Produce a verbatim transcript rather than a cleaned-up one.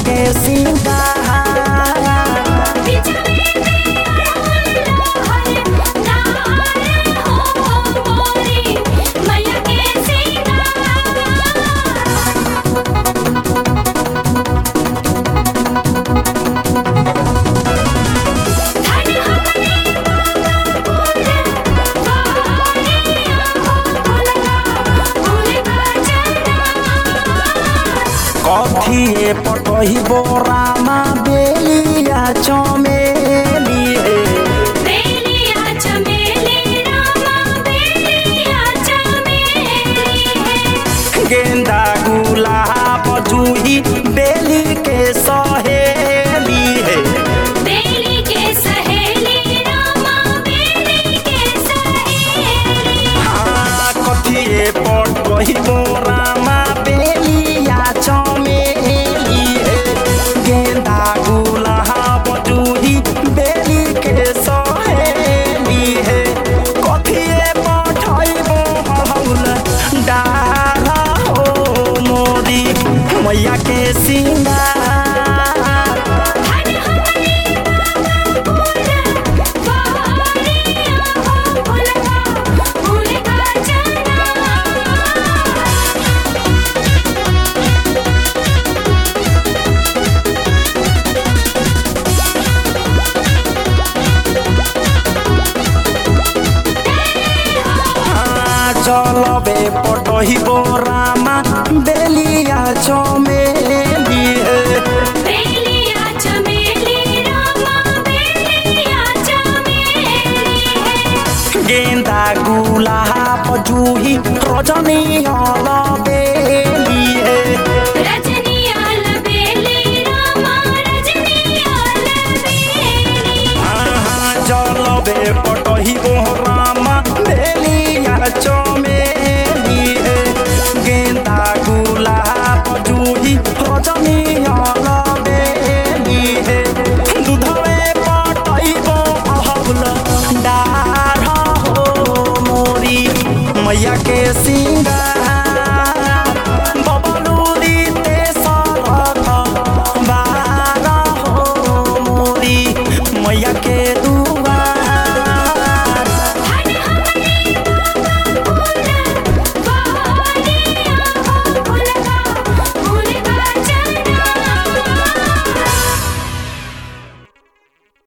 के सिंगार कथिए पटही बोरामा बेलिया चमेली बेलिया चमेली रामा बेलिया चमेली गेंदा गुलाब जूही बेली के सहेली है बेली के सहेली रामा बेली के सहेली हाँ कथिए पटही बोरामा बेलिया चमेली है गेंदा गुलाब जूही बेली के सहेली है कथिए पठैबो हौल डारा हो मोरी मैया के सिंगार चलबे पटही बोरामा बेलिया चमेली बेलिया चमेली रामा बेलिया चमेली गेंदा गुलाब जूही रजनी बेली रजनी बेली रामा रजनी बेली चलबे पटही बोरामा बेलिया चमेली गेंदा गुलाब जूही रजनी बेली दूधवे पटैबो हौल डार हो मोरी मैया के सिंगार